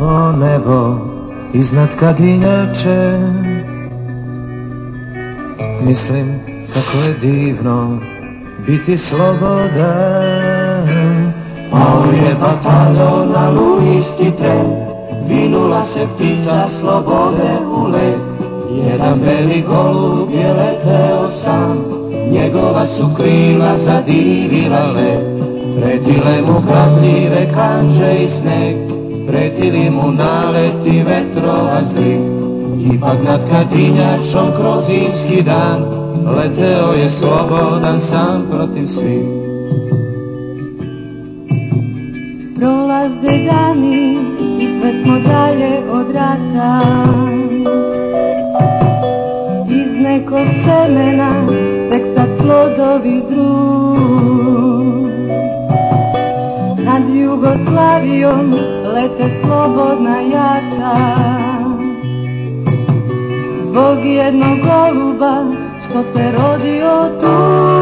plavo nebo iznad kadinjače. Mislim kako je divno biti slobodan. Pao je bataljon, a isti tren, vinula se ptica slobode u let. Jedan beli golub je leteo sam, njegova su krila zadivila let. Pretile mu grabljive kanđe i sneg, pretili mu naleti vetrova zli. Ipak nad kadinjačom kroz zimski dan leteo je slobodan sam protiv svih. Prolaze dani i sve smo dalje od rata. Iz nekog semena tek sad plodovi zru. Nad Jugoslavijom lete slobodna jata. Zbog jednog goluba što se rodio tu.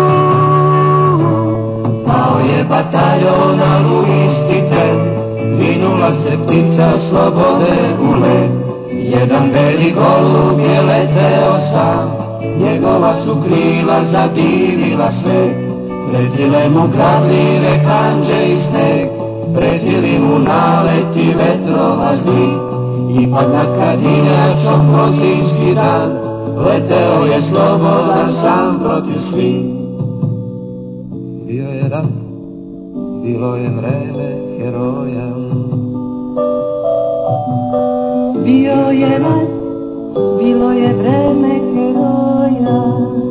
Pao je bataljon, a isti tren, vinula se ptica slobode u let. Jedan beli golub je leteo sam, njegova su krila zadivila svet. Pretile mu grabljive kanđe i sneg, pretili mu naleti vetrova zli. Ipak nad kadinjačom kroz zimski dan leteo je slobodan sam protiv svih. Bio je rat, bilo je vreme heroja. Bio je rat, bilo je vreme heroja.